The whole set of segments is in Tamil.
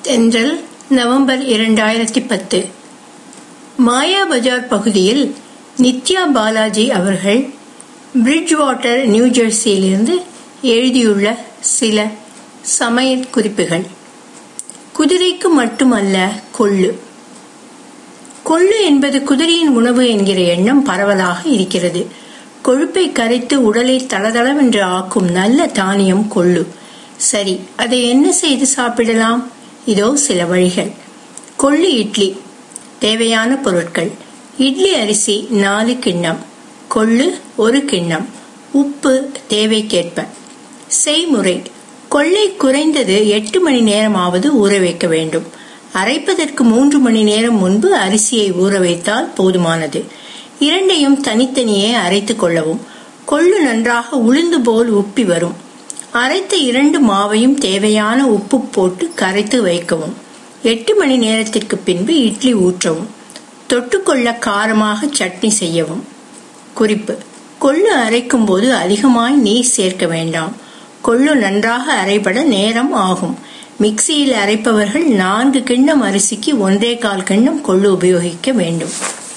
தென்றல் நவம்பர் 2010. மாயா பஜார் பகுதியில் நித்யா பாலாஜி அவர்கள் பிரிட்ஜ்வாட்டர், நியூ ஜெர்சியிலிருந்து எழுதியுள்ள சில சமையல் குறிப்புகள். குதிரைக்கு மட்டுமல்ல கொள்ளு. கொள்ளு என்பது குதிரையின் உணவு என்கிற எண்ணம் பரவலாக இருக்கிறது. கொழுப்பை கரைத்து உடலை தளதளவென்று ஆக்கும் நல்ல தானியம் கொள்ளு. சரி, அதை என்ன செய்து சாப்பிடலாம்? இதோ சில வழிகள். கொள்ளு இட்லி. தேவையான பொருட்கள்: இட்லி அரிசி 4 கிண்ணம், கொள்ளு 1 கிண்ணம், உப்பு தேவைக்கேற்ப. செய்முறை: கொள்ளை குறைந்தது 8 மணி நேரமாவது ஊற வைக்க வேண்டும். அரைப்பதற்கு 3 மணி நேரம் முன்பு அரிசியை ஊற வைத்தால் போதுமானது. இரண்டையும் தனித்தனியே அரைத்து கொள்ளவும். கொள்ளு நன்றாக உளுந்து போல் உப்பி வரும். அரைத்த 2 மாவையும் தேவையான உப்பு போட்டு கரைத்து வைக்கவும். 8 மணி நேரத்திற்கு பின்பு இட்லி ஊற்றவும். தொட்டுக்கொள்ள காரமாக சட்னி செய்யவும். குறிப்பு: கொள்ளு அரைக்கும் போது அதிகமாய் நீர் சேர்க்க வேண்டாம். கொள்ளு நன்றாக அரைபட நேரம் ஆகும். மிக்சியில் அரைப்பவர்கள் 4 கிண்ணம் அரிசிக்கு 1.25 கிண்ணம் கொள்ளு உபயோகிக்க வேண்டும்.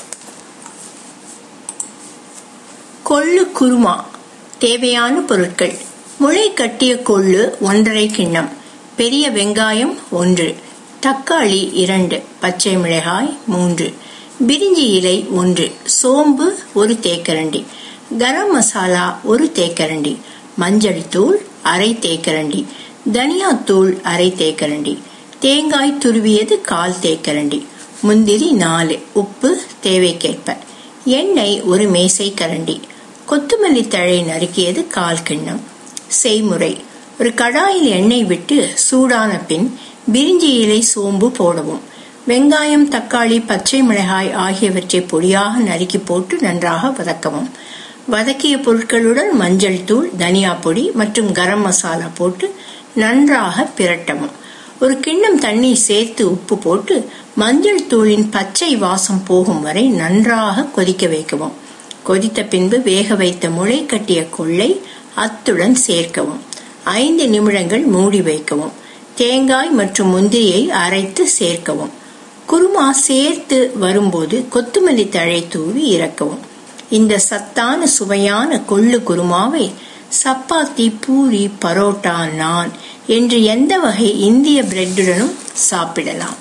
கொள்ளு குருமா. தேவையான பொருட்கள்: முளை கட்டிய கொள்ளு 1.5 கிண்ணம், பெரிய வெங்காயம் 1, தக்காளி 2, பச்சை மிளகாய் 3, பிரிஞ்சி இலை 1, சோம்பு 1 தேக்கரண்டி, கரம் மசாலா 1 தேக்கரண்டி, மஞ்சள் தூள் அரை தேக்கரண்டி, தனியாத்தூள் அரை தேக்கரண்டி, தேங்காய் துருவியது 1/4 தேக்கரண்டி, முந்திரி 4, உப்பு தேவைக்கேற்ப, எண்ணெய் 1 மேசை கரண்டி, கொத்தமல்லி தழை நறுக்கியது 1/4 கிண்ணம். செய்முறை: ஒரு கடாயில் எண்ணெய் விட்டு சூடான பின் பிரிஞ்சி இலை, சோம்பு போடவும். வெங்காயம், தக்காளி, பச்சை மிளகாய் ஆகியவற்றை பொடியாக நறுக்கி போட்டு நன்றாக வதக்கவும். வதக்கிய பொருட்களுடன் மஞ்சள் தூள், தனியா பொடி மற்றும் கரம் மசாலா போட்டு நன்றாக பிரட்டவும். ஒரு கிண்ணம் தண்ணீர் சேர்த்து உப்பு போட்டு மஞ்சள் தூளின் பச்சை வாசம் போகும் வரை நன்றாக கொதிக்க வைக்கவும். கொதித்த பின்பு வேக வைத்த முளை கட்டிய கொள்ளை அத்துடன் சேர்க்கவும். 5 நிமிடங்கள் மூடி வைக்கவும். தேங்காய் மற்றும் முந்திரியை அரைத்து சேர்க்கவும். குருமா சேர்த்து வரும்போது கொத்தமல்லி தழை தூவி இறக்கவும். இந்த சத்தான சுவையான கொள்ளு குருமாவை சப்பாத்தி, பூரி, பரோட்டா, நான் என்று எந்த வகை இந்திய பிரெட்டுடனும் சாப்பிடலாம்.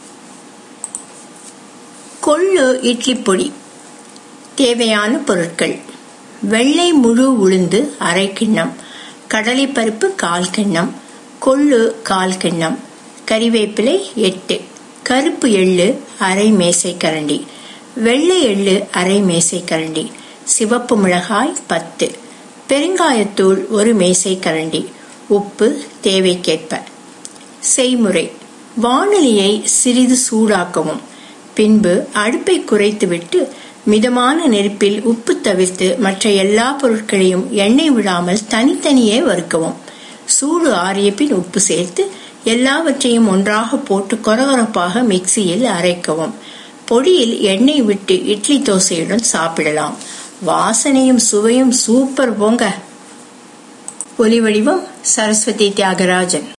கொள்ளு இட்லி பொடி. தேவையான பொருட்கள்: வெள்ளை முழு உளுந்து 1/2 கிண்ணம், கடலைப்பருப்பு 1/4 கிண்ணம், கொள்ளு 1/4 கிண்ணம், கறிவேப்பிலை 8, கருப்பு எள்ளு அரை மேசை கரண்டி, வெள்ளை எள்ளு அரை மேசை கரண்டி, சிவப்பு மிளகாய் 10, பெருங்காயத்தூள் 1 மேசை கரண்டி, உப்பு தேவைக்கேற்ப. செய்முறை: வாணலியை சிறிது சூடாக்கவும். பின்பு அடுப்பை குறைத்துவிட்டு மிதமான நெருப்பில் உப்பு தவிர்த்து மற்ற எல்லா பொருட்களையும் எண்ணெய் விடாமல் தனித்தனியே வறுக்கவும். சூடு ஆறிய பின் உப்பு சேர்த்து எல்லாவற்றையும் ஒன்றாக போட்டு கொரகொரப்பாக மிக்சியில் அரைக்கவும். பொடியில் எண்ணெய் விட்டு இட்லி தோசையுடன் சாப்பிடலாம். வாசனையும் சுவையும் சூப்பர் போங்க. ஒலிவடிவம் சரஸ்வதி தியாகராஜன்.